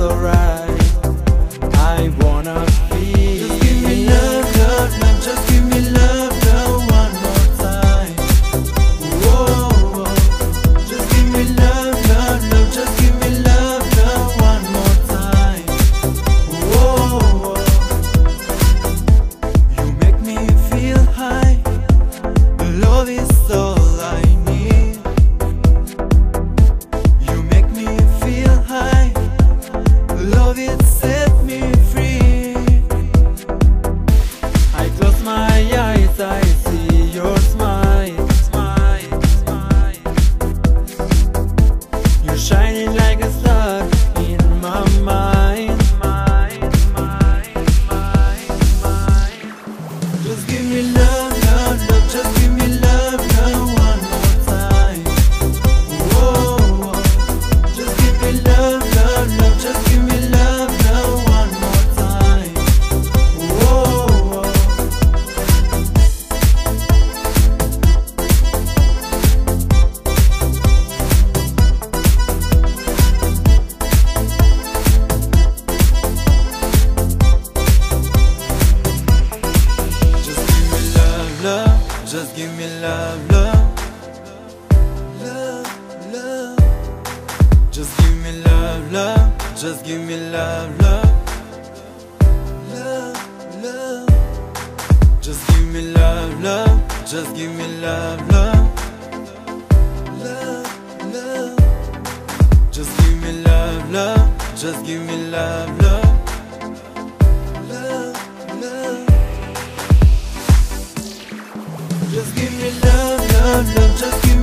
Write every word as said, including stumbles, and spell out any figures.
alright. I wanna feel. Just give me love, love, love. Just give me love, love one more time. Whoa, whoa. Just give me love, love, love. Just give me love, love one more time. Whoa, whoa. You make me feel high. Love is all I need. You make me feel high. Love it set me free. I close my eyes, I see your smile, smile, smile. You're shining like a star in my mind, mind, mind, mind, mind. Just give me love, love, love. Just give me love, love one more time. Whoa, whoa. Just give me love, love, love. Just give me love, love one more time. Whoa, whoa. Just give me love, love. Love, love. Just give me love, love. Just give me love, love. Love, love. Just give me love, love. Just give me love, love. Love, love. Just give me love, love. Just give me love, love. Love, love. Just give me love, love, love. Just give